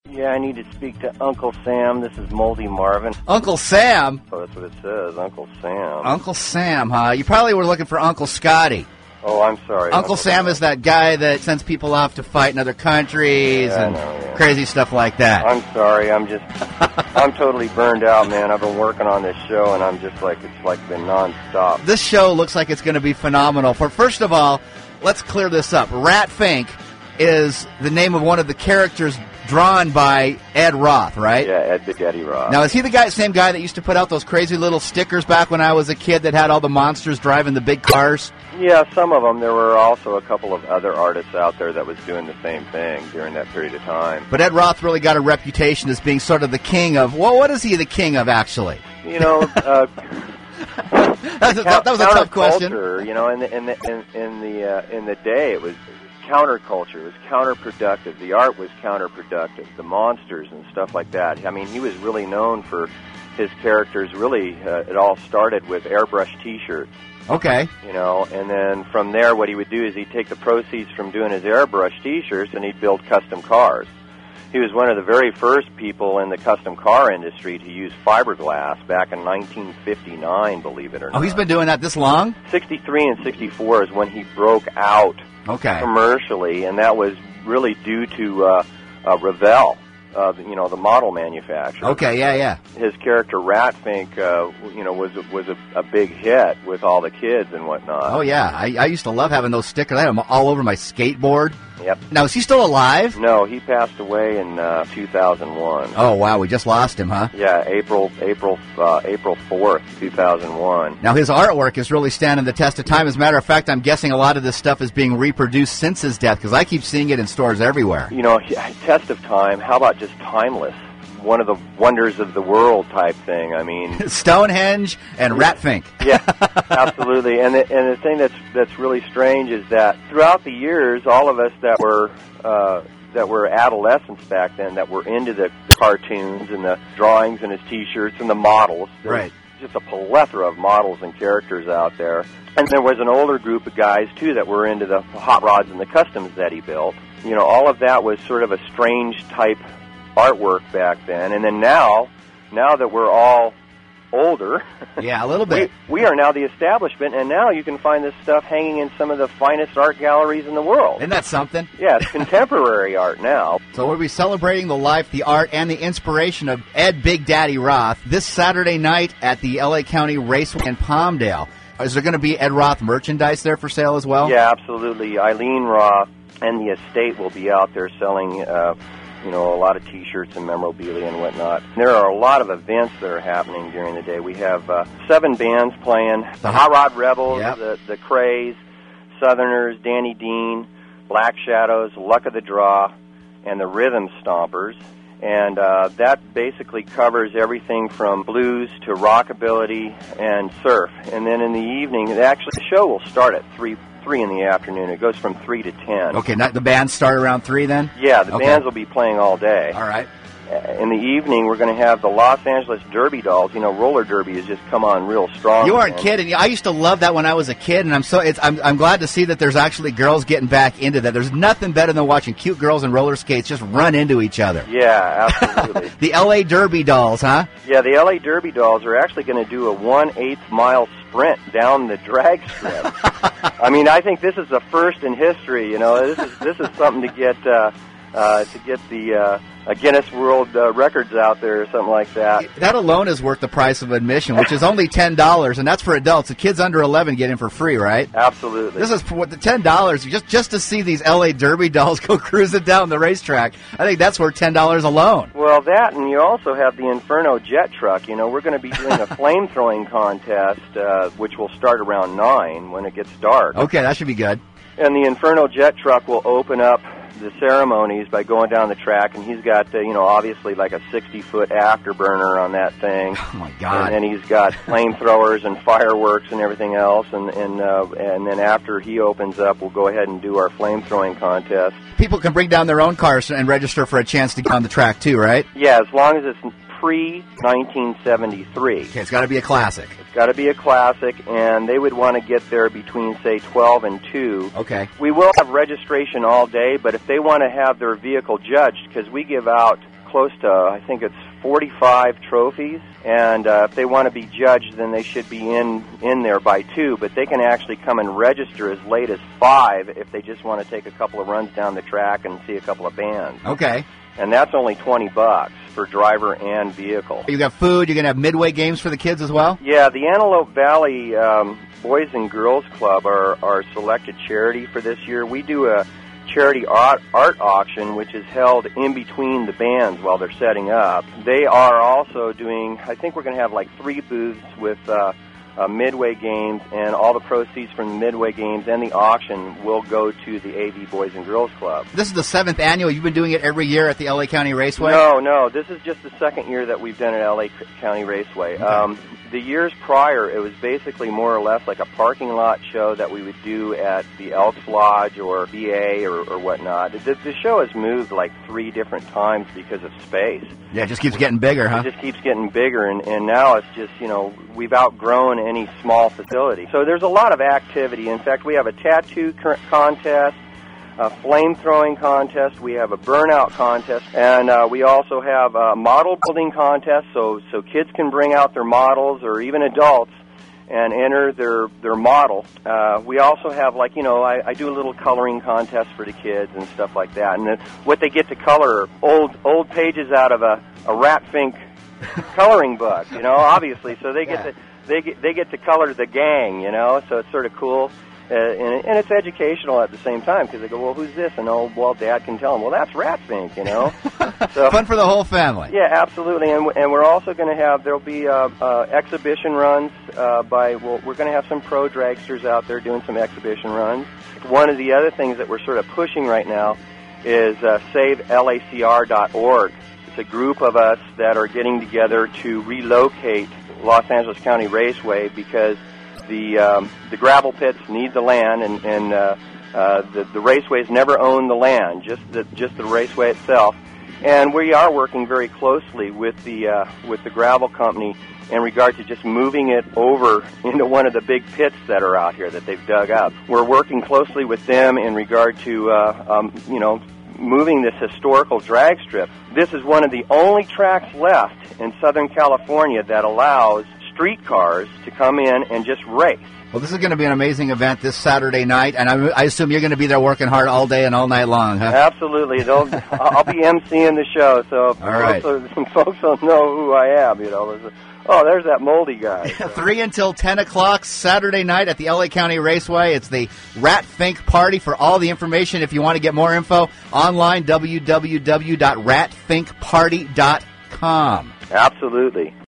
Yeah, I need to speak to Uncle Sam. This is Moldy Marvin. Uncle Sam? Oh, that's what it says, Uncle Sam. Uncle Sam, huh? You probably were looking for Uncle Scotty. Oh, I'm sorry. Uncle Sam is that guy that sends people off to fight in other countries crazy stuff like that. I'm sorry. I'm totally burned out, man. I've been working on this show, and I'm just like, it's like been nonstop. This show looks like it's going to be phenomenal. First of all, let's clear this up. Rat Fink is the name of one of the characters drawn by Ed Roth, right? Yeah, Ed Big Daddy Roth. Now, is he the same guy that used to put out those crazy little stickers back when I was a kid that had all the monsters driving the big cars? Yeah, some of them. There were also a couple of other artists out there that was doing the same thing during that period of time. But Ed Roth really got a reputation as being sort of the king of, well, what is he the king of, actually? You know, that was a tough question. You know, in the day, it was counterculture. It was counterproductive. The art was counterproductive. The monsters and stuff like that. I mean, he was really known for his characters. Really, it all started with airbrush T-shirts. Okay. You know, and then from there, what he would do is he'd take the proceeds from doing his airbrush T-shirts and he'd build custom cars. He was one of the very first people in the custom car industry to use fiberglass back in 1959, believe it or not. Oh, he's been doing that this long? 63 and 64 is when he broke out commercially, and that was really due to Revell, you know, the model manufacturer. Okay, yeah. His character Rat Fink, you know, was a big hit with all the kids and whatnot. Oh yeah, I used to love having those stickers. I had them all over my skateboard. Yep. Now, is he still alive? No, he passed away in 2001. Oh wow, we just lost him, huh? Yeah, April 4th, 2001. Now his artwork is really standing the test of time. As a matter of fact, I'm guessing a lot of this stuff is being reproduced since his death because I keep seeing it in stores everywhere. You know, test of time. How about just timeless? One of the wonders of the world type thing. I mean, Stonehenge and Rat Fink. Yeah, absolutely. And the thing that's really strange is that throughout the years, all of us that were adolescents back then, that were into the cartoons and the drawings and his T-shirts and the models. Right. Just a plethora of models and characters out there. And there was an older group of guys too that were into the hot rods and the customs that he built. You know, all of that was sort of a strange type artwork back then, and then now that we're all older, yeah, a little bit, we are now the establishment, and now you can find this stuff hanging in some of the finest art galleries in the world. Isn't that something? Yeah, it's contemporary art now. So we'll be celebrating the life, the art, and the inspiration of Ed Big Daddy Roth this Saturday night at the L.A. County Raceway in Palmdale. Is there going to be Ed Roth merchandise there for sale as well? Yeah, absolutely. Eileen Roth and the estate will be out there selling you know, a lot of T-shirts and memorabilia and whatnot. There are a lot of events that are happening during the day. We have 7 bands playing: the Hot Rod Rebels, the Craze, Southerners, Danny Dean, Black Shadows, Luck of the Draw, and the Rhythm Stompers. And that basically covers everything from blues to rockabilly and surf. And then in the evening, actually the show will start at 3 in the afternoon. It goes from 3 to 10. Okay, the bands start around 3 then? Yeah, the bands will be playing all day. All right. In the evening, we're going to have the Los Angeles Derby Dolls. You know, roller derby has just come on real strong. You aren't kidding. I used to love that when I was a kid, and I'm glad to see that there's actually girls getting back into that. There's nothing better than watching cute girls in roller skates just run into each other. Yeah, absolutely. The L.A. Derby Dolls, huh? Yeah, the L.A. Derby Dolls are actually going to do a 1/8 mile sprint down the drag strip. I mean, I think this is the first in history. You know, this is something to get the Guinness World Records out there or something like that. That alone is worth the price of admission, which is only $10, and that's for adults. The kids under 11 get in for free, right? Absolutely. This is for the $10 just to see these L.A. Derby Dolls go cruising down the racetrack. I think that's worth $10 alone. Well, that, and you also have the Inferno Jet Truck. You know, we're going to be doing a flame-throwing contest, which will start around 9 when it gets dark. Okay, that should be good. And the Inferno Jet Truck will open up the ceremonies by going down the track, and he's got, you know, obviously like a 60-foot afterburner on that thing. Oh, my God. And he's got flamethrowers and fireworks and everything else, and then after he opens up, we'll go ahead and do our flame-throwing contest. People can bring down their own cars and register for a chance to get on the track, too, right? Yeah, as long as it's pre-1973. Okay, it's got to be a classic. It's got to be a classic, and they would want to get there between, say, 12 and 2. Okay. We will have registration all day, but if they want to have their vehicle judged, because we give out close to, I think it's 45 trophies, and if they want to be judged, then they should be in there by 2, but they can actually come and register as late as 5 if they just want to take a couple of runs down the track and see a couple of bands. Okay. And that's only $20 for driver and vehicle. You got food, you're going to have midway games for the kids as well? Yeah, the Antelope Valley Boys and Girls Club are our selected charity for this year. We do a charity art auction, which is held in between the bands while they're setting up. They are also doing, I think we're going to have like 3 booths with midway games, and all the proceeds from the midway games and the auction will go to the AV Boys and Girls Club. This is the 7th annual. You've been doing it every year at the LA County Raceway? No. This is just the 2nd year that we've done it at LA County Raceway. Okay. The years prior, it was basically more or less like a parking lot show that we would do at the Elks Lodge or VA or whatnot. The show has moved like 3 different times because of space. Yeah, it just keeps getting bigger, huh? It just keeps getting bigger, and now it's just, we've outgrown any small facility. So there's a lot of activity. In fact, we have a tattoo contest, a flame-throwing contest, we have a burnout contest, and we also have a model building contest, so kids can bring out their models, or even adults, and enter their model. We also have, I do a little coloring contest for the kids and stuff like that, and what they get to color are old pages out of a Rat Fink coloring book, obviously, so they get to color the gang, so it's sort of cool. And it's educational at the same time, because they go, well, who's this? And, Dad can tell them, well, that's Rat Fink, So, fun for the whole family. Yeah, absolutely. And we're also going to have, there'll be exhibition runs we're going to have some pro dragsters out there doing some exhibition runs. One of the other things that we're sort of pushing right now is SaveLACR.org. It's a group of us that are getting together to relocate Los Angeles County Raceway, because the gravel pits need the land, and the raceways never own the land, just the raceway itself. And we are working very closely with the gravel company in regard to just moving it over into one of the big pits that are out here that they've dug up. We're working closely with them in regard to moving this historical drag strip. This is one of the only tracks left in Southern California that allows streetcars to come in and just race. Well, this is going to be an amazing event this Saturday night, and I assume you're going to be there working hard all day and all night long, huh? Absolutely. I'll be emceeing the show, so folks will know who I am, Oh, there's that moldy guy. 3 until 10 o'clock Saturday night at the LA County Raceway. It's the Rat Fink Party. For all the information, if you want to get more info, online, www.ratfinkparty.com. Absolutely.